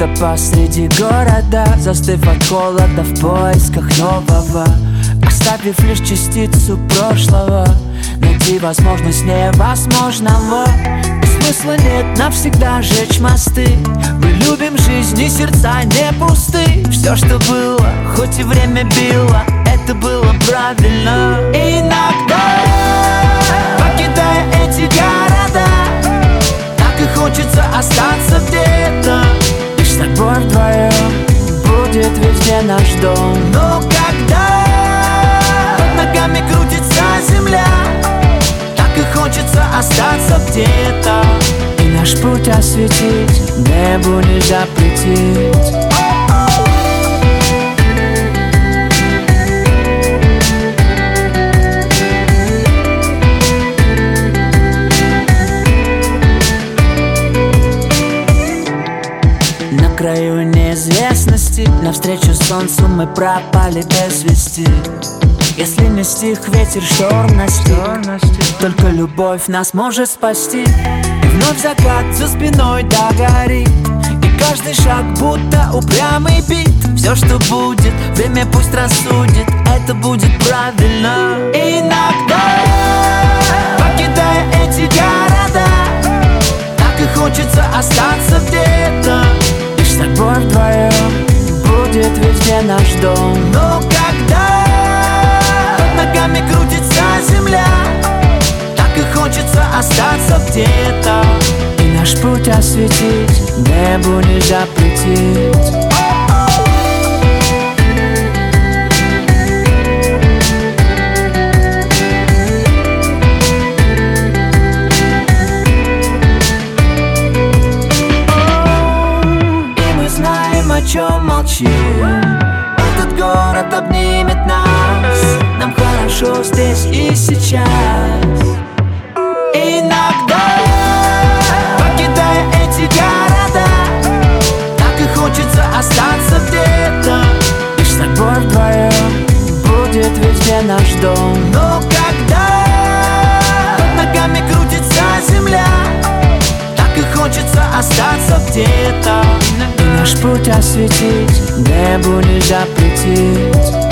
где-то посреди города, застыв от холода в поисках нового, оставив лишь частицу прошлого, найти возможность невозможного. И смысла нет навсегда жечь мосты. Мы любим жизнь, и сердца не пусты. Все, что было, хоть и время било, это было правильно. И иногда, покидая эти города, так и хочется остаться где-то. Лишь с тобой вдвоем будет везде наш дом. Но когда под ногами крутится земля, так и хочется остаться где-то. И наш путь осветить, небу не запретить. На краю неизвестности, навстречу солнцу мы пропали без вести. Если не стих ветер, шторм настиг, только любовь нас может спасти. И вновь закат за спиной догорит, и каждый шаг будто упрямый бит. Все, что будет, время пусть рассудит, это будет правильно. И иногда, покидая эти города, так и хочется остаться где-то. Лишь с тобой вдвоем будет везде наш дом. Но когда под ногами крутится земля, так и хочется остаться где-то. И наш путь осветить, небу не запретить. О чем молчим, этот город обнимет нас. Нам хорошо здесь и сейчас. И иногда, покидая эти города, так и хочется остаться где-то. Лишь с тобой вдвоем будет везде наш дом. Но когда под ногами крутится земля, так и хочется остаться где-то. И наш путь осветить, небу не запретить.